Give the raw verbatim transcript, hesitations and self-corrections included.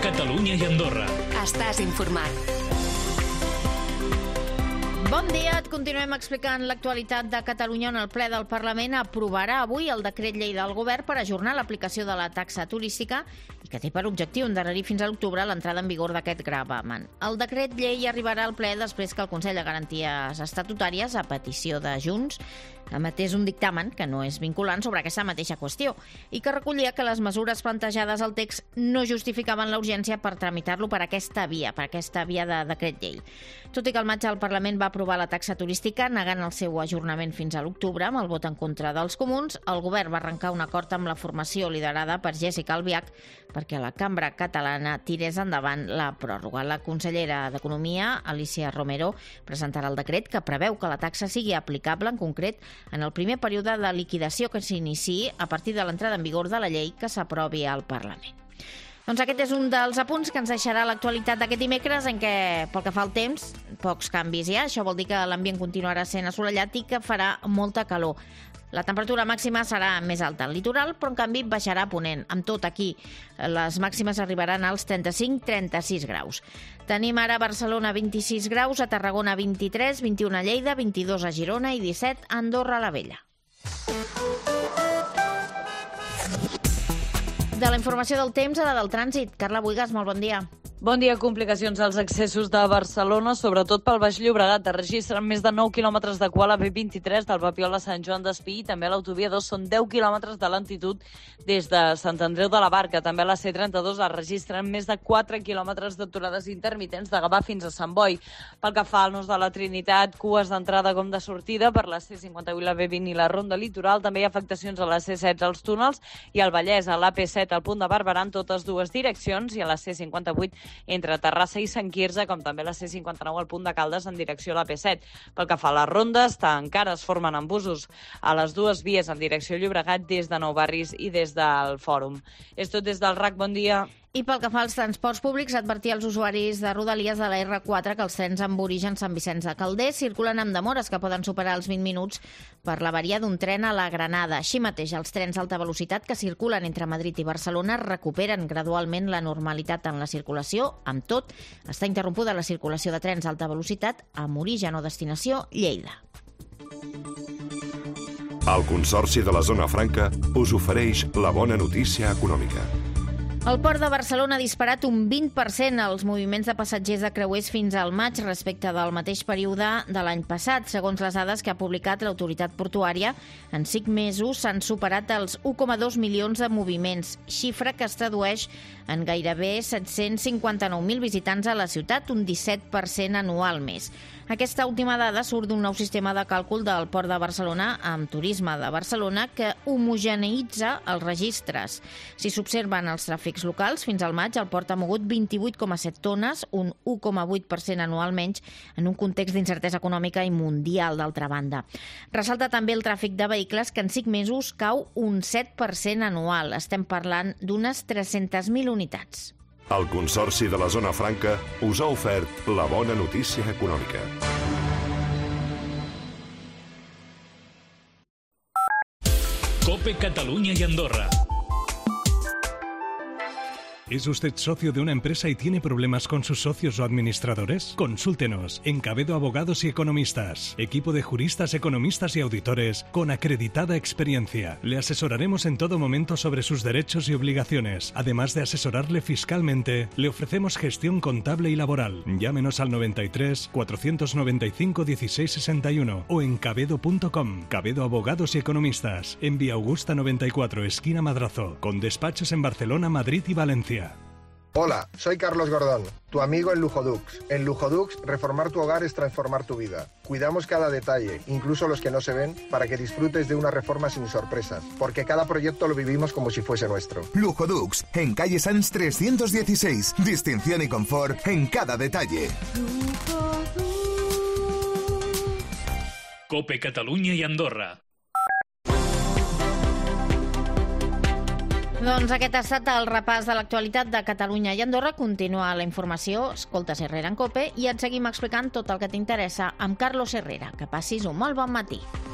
Catalunya i Andorra. Estàs informat. Bon dia, et continuem explicant l'actualitat de Catalunya, on el ple del Parlament aprovarà avui el decret llei del govern per ajornar l'aplicació de la taxa turística i que té per objectiu endarrerir fins a l'octubre l'entrada en vigor d'aquest gravamen. El decret llei arribarà al ple després que el Consell de Garanties Estatutàries, a petició de Junts, emetés un dictamen que no és vinculant sobre aquesta mateixa qüestió i que recollia que les mesures plantejades al text no justificaven la urgència per tramitar-lo per aquesta via, per aquesta via de decret llei. Tot i que al maig el Parlament va aprovar la taxa turística, negant el seu ajornament fins a l'octubre, amb el vot en contra dels comuns, el govern va arrencar un acord amb la formació liderada per Jéssica Albiach perquè la cambra catalana tirés endavant la pròrroga. La consellera d'Economia, Alícia Romero, presentarà el decret que preveu que la taxa sigui aplicable en concret en el primer període de liquidació que s'iniciï a partir de l'entrada en vigor de la llei que s'aprovi al Parlament. Doncs aquest és un dels apunts que ens deixarà l'actualitat d'aquest dimecres, en què, pel que fa al temps, pocs canvis hi ha. Això vol dir que l'ambient continuarà sent assolellat i que farà molta calor. La temperatura màxima serà més alta al litoral, però en canvi baixarà a ponent. Amb tot, aquí les màximes arribaran als trenta-cinc a trenta-sis graus. Tenim ara a Barcelona vint-i-sis graus, a Tarragona vint-i-tres, vint-i-un a Lleida, vint-i-dos a Girona i disset a Andorra la Vella. De la informació del temps a la del trànsit. Carla Buigas, molt bon dia. Bon dia. Complicacions als accessos de Barcelona, sobretot pel Baix Llobregat. Es registren més de nou quilòmetres de cua a la B vint-i-tres del Papiol a Sant Joan d'Espí i també a l'autovia dos són deu quilòmetres de lentitud des de Sant Andreu de la Barca. També a la C trenta-dos es registren més de quatre quilòmetres d'aturades intermitents de Gavà fins a Sant Boi. Pel que fa al nus de la Trinitat, cues d'entrada com de sortida per la C cinquanta-vuit, la B vint i la Ronda Litoral. També hi ha afectacions a la C setze als túnels i al Vallès, a l'A P set al punt de Barberà en totes dues direccions i a la C cinquanta-vuit entre Terrassa i Sant Quirze, com també la C cinquanta-nou al punt de Caldes en direcció a l'A P set. Pel que fa a les rondes, encara es formen embussos a les dues vies en direcció a Llobregat des de Nou Barris i des del Fòrum. És tot des del R A C, bon dia. I pel que fa als transports públics, advertir als usuaris de Rodalies de la R quatre que els trens amb origen Sant Vicenç de Calders circulen amb demores que poden superar els vint minuts per l'avaria d'un tren a la Granada. Així mateix, els trens d'alta velocitat que circulen entre Madrid i Barcelona recuperen gradualment la normalitat en la circulació. Amb tot, està interrompuda la circulació de trens d'alta velocitat amb origen o destinació Lleida. El Consorci de la Zona Franca us ofereix la bona notícia econòmica. El Port de Barcelona ha disparat un vint per cent els moviments de passatgers de creuers fins al maig respecte del mateix període de l'any passat. Segons les dades que ha publicat l'autoritat portuària, en cinc mesos s'han superat els un coma dos milions de moviments, xifra que es tradueix en gairebé set-cents cinquanta-nou mil visitants a la ciutat, un disset per cent anual més. Aquesta última dada surt d'un nou sistema de càlcul del Port de Barcelona amb Turisme de Barcelona que homogeneïtza els registres. Si s'observen els tràfics locals, fins al maig el port ha mogut vint-i-vuit coma set tones, un u coma vuit per cent anual menys, en un context d'incertesa econòmica i mundial, d'altra banda. Ressalta també el tràfic de vehicles, que en cinc mesos cau un set per cent anual. Estem parlant d'unes tres-centes mil unitats. El Consorci de la Zona Franca us ha ofert la bona notícia econòmica. COPE Catalunya y Andorra. ¿Es usted socio de una empresa y tiene problemas con sus socios o administradores? Consúltenos en Cabedo Abogados y Economistas, equipo de juristas, economistas y auditores con acreditada experiencia. Le asesoraremos en todo momento sobre sus derechos y obligaciones. Además de asesorarle fiscalmente, le ofrecemos gestión contable y laboral. Llámenos al noventa y tres, cuatrocientos noventa y cinco, dieciséis sesenta y uno o en cabedo punto com. Cabedo Abogados y Economistas, en Vía Augusta noventa y cuatro, esquina Madrazo, con despachos en Barcelona, Madrid y Valencia. Hola, soy Carlos Gordón, tu amigo en Lujodux. En Lujodux, reformar tu hogar es transformar tu vida. Cuidamos cada detalle, incluso los que no se ven, para que disfrutes de una reforma sin sorpresas, porque cada proyecto lo vivimos como si fuese nuestro. Lujodux, en calle Sanz trescientos dieciséis. Distinción y confort en cada detalle. COPE Catalunya i Andorra. Doncs aquest ha estat el repàs de l'actualitat de Catalunya i Andorra. Continua la informació, escoltes Herrera en COPE i et seguim explicant tot el que t'interessa amb Carlos Herrera. Que passis un molt bon matí.